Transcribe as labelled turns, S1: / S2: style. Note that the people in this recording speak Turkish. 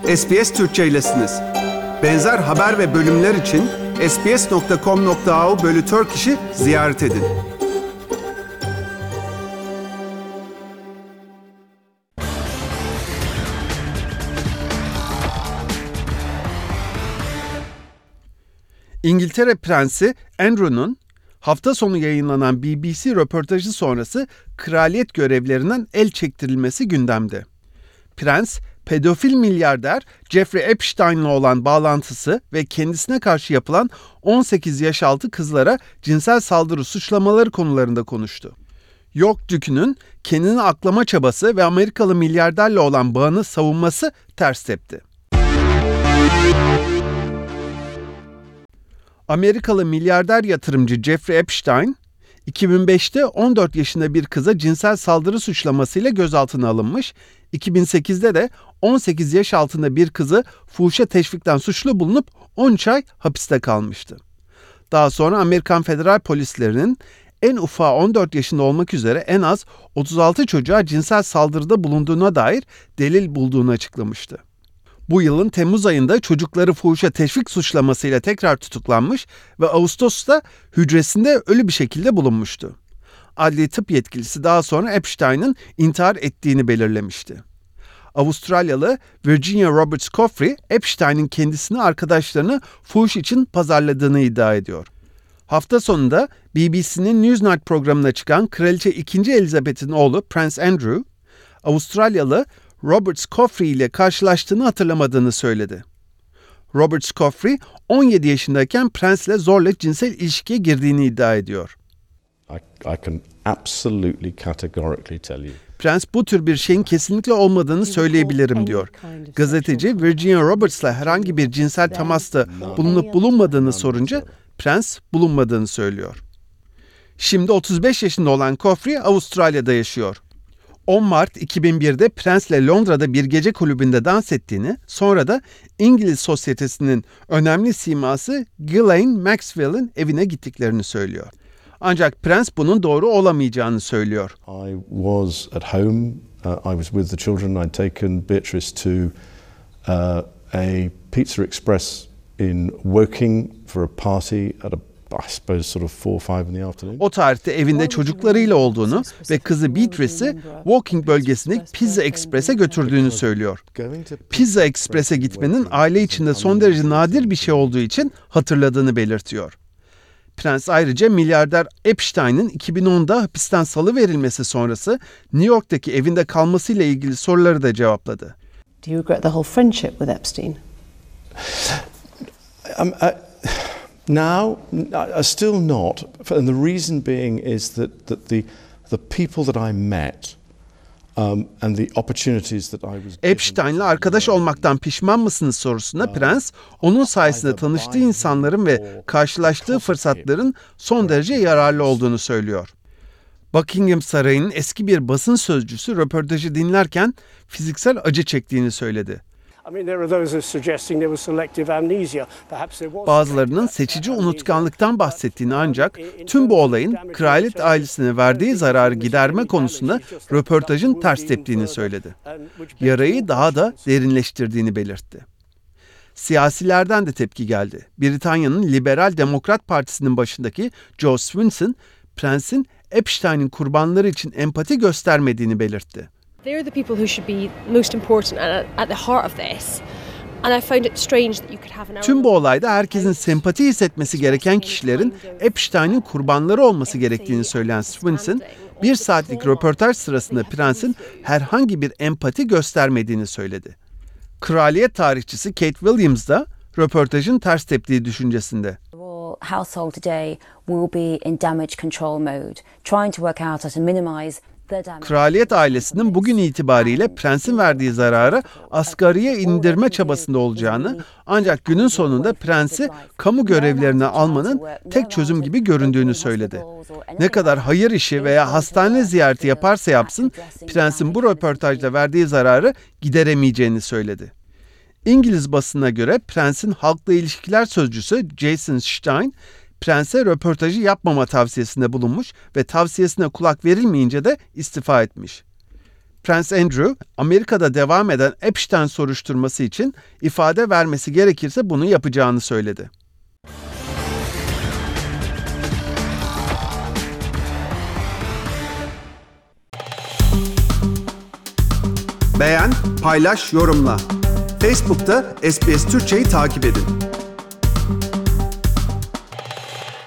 S1: SBS Türkçe'ylesiniz. Benzer haber ve bölümler için sbs.com.au/Turkish'i ziyaret edin. İngiltere Prensi Andrew'nun hafta sonu yayınlanan BBC röportajı sonrası kraliyet görevlerinden el çektirilmesi gündemde. Prens, pedofil milyarder Jeffrey Epstein'la olan bağlantısı ve kendisine karşı yapılan 18 yaş altı kızlara cinsel saldırı suçlamaları konularında konuştu. York Dükü'nün kendini aklama çabası ve Amerikalı milyarderle olan bağını savunması ters tepti. Amerikalı milyarder yatırımcı Jeffrey Epstein, 2005'te 14 yaşında bir kıza cinsel saldırı suçlamasıyla gözaltına alınmış, 2008'de de 18 yaş altında bir kızı fuhuşa teşvikten suçlu bulunup 13 ay hapiste kalmıştı. Daha sonra Amerikan federal polislerinin en ufağı 14 yaşında olmak üzere en az 36 çocuğa cinsel saldırıda bulunduğuna dair delil bulduğunu açıklamıştı. Bu yılın Temmuz ayında çocukları fuhuşa teşvik suçlamasıyla tekrar tutuklanmış ve Ağustos'ta hücresinde ölü bir şekilde bulunmuştu. Adli tıp yetkilisi daha sonra Epstein'ın intihar ettiğini belirlemişti. Avustralyalı Virginia Roberts Coffey, Epstein'in kendisini arkadaşlarını fuhuş için pazarladığını iddia ediyor. Hafta sonunda BBC'nin Newsnight programına çıkan Kraliçe 2. Elizabeth'in oğlu Prince Andrew, Avustralyalı Roberts Coffey ile karşılaştığını hatırlamadığını söyledi. Roberts Coffey, 17 yaşındayken prensle zorla cinsel ilişkiye girdiğini iddia ediyor.
S2: I can absolutely categorically tell you.
S1: Prens bu tür bir şeyin kesinlikle olmadığını söyleyebilirim diyor. Gazeteci Virginia Roberts'la herhangi bir cinsel temasta bulunup bulunmadığını sorunca prens bulunmadığını söylüyor. Şimdi 35 yaşında olan Coffey Avustralya'da yaşıyor. 10 Mart 2001'de prensle Londra'da bir gece kulübünde dans ettiğini, sonra da İngiliz sosyetesinin önemli siması Ghislaine Maxwell'in evine gittiklerini söylüyor. Ancak prens bunun doğru olamayacağını söylüyor.
S2: I was at home. I was with the children. I'd taken Beatrice to a Pizza Express in Woking for a party at I suppose sort of 4-5 in the afternoon.
S1: O tarihte evinde çocuklarıyla olduğunu ve kızı Beatrice'i Woking bölgesindeki Pizza Express'e götürdüğünü söylüyor. Pizza Express'e gitmenin aile içinde son derece nadir bir şey olduğu için hatırladığını belirtiyor. Prens ayrıca milyarder Epstein'in 2010'da hapisten salıverilmesi sonrası New York'taki evinde kalmasıyla ilgili soruları da cevapladı.
S3: Do you regret the whole friendship with Epstein?
S2: Now, still not, and the reason being is that the people that I met and the opportunities that I was given.
S1: Epstein'le arkadaş olmaktan pişman mısınız sorusuna prens, onun sayesinde tanıştığı insanların ve karşılaştığı fırsatların son derece yararlı olduğunu söylüyor. Buckingham Sarayı'nın eski bir basın sözcüsü röportajı dinlerken fiziksel acı çektiğini söyledi. Bazılarının seçici unutkanlıktan bahsettiğini ancak tüm bu olayın kraliyet ailesine verdiği zararı giderme konusunda röportajın ters teptiğini söyledi. Yarayı daha da derinleştirdiğini belirtti. Siyasilerden de tepki geldi. Britanya'nın Liberal Demokrat Partisi'nin başındaki Joe Swinson, prensin Epstein'in kurbanları için empati göstermediğini belirtti.
S4: They're the people who should be most important and at the heart of this. And I found it strange that you could have an
S1: Tüm bu olayda herkesin sempati hissetmesi gereken kişilerin Epstein'in kurbanları olması gerektiğini söyleyen Swinson, bir saatlik röportaj sırasında prensin herhangi bir empati göstermediğini söyledi. Kraliyet tarihçisi Kate Williams da röportajın ters teptiği düşüncesinde.
S5: Household today will be in damage control mode, trying to work out how to minimize.
S1: Kraliyet ailesinin bugün itibariyle prensin verdiği zararı asgariye indirme çabasında olacağını, ancak günün sonunda prensi kamu görevlerine almanın tek çözüm gibi göründüğünü söyledi. Ne kadar hayır işi veya hastane ziyareti yaparsa yapsın, prensin bu röportajda verdiği zararı gideremeyeceğini söyledi. İngiliz basınına göre prensin halkla ilişkiler sözcüsü Jason Stein, prense röportajı yapmama tavsiyesinde bulunmuş ve tavsiyesine kulak verilmeyince de istifa etmiş. Prens Andrew, Amerika'da devam eden Epstein soruşturması için ifade vermesi gerekirse bunu yapacağını söyledi. Beğen, paylaş, yorumla. Facebook'ta SBS Türkçe'yi takip edin.